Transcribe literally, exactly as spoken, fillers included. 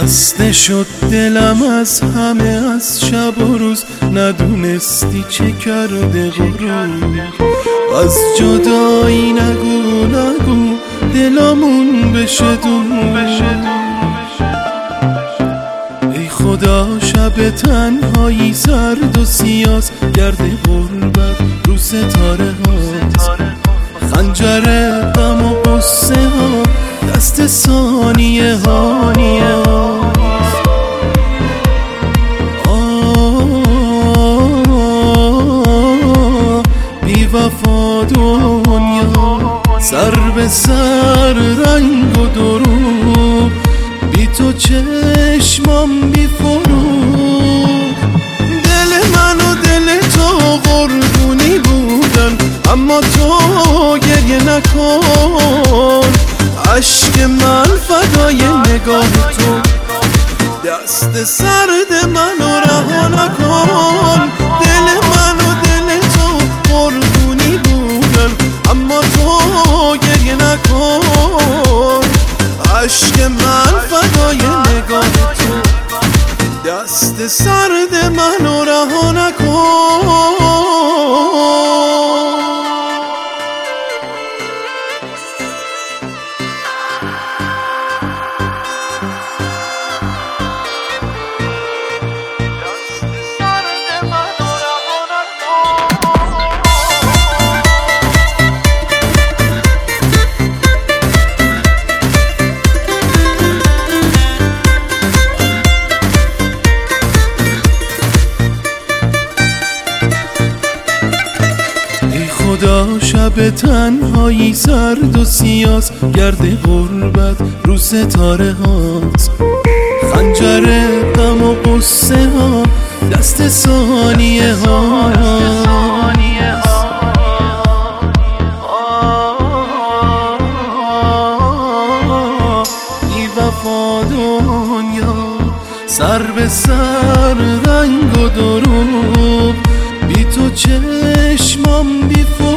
خسته شد دلم از همه، از شب و روز ندونستی چه کرده غرور. از جدایی نگو نگو دلمون بشه دور. ای خدا شب تنهایی سرد و سیاس، گرد غربت رو ستاره هاست. خنجر غم و قصه ها دست ثانیه هانیه هاست. بی وفا دنیا سر به سر رنگ و دروغ، بی تو چشمام بی فروغ. دل من و دل تو قربونی بودن، اما تو گریه نکن. عشق من فدای نگاه تو، دست سرد منو رها نکن. دل من و دل تو قربونی بودن، اما تو گریه نکن. عشق من فدای نگاه تو، دست سرد منو رها نکن. خدا شب تنهایی سرد و سیاس، گرد غربت رو ستاره هاست. خنجر غم و قصه ها دست ثانیه هاست. بی وفا دنیا سر به سر رنگ و دروغ، بی تو چشمام بی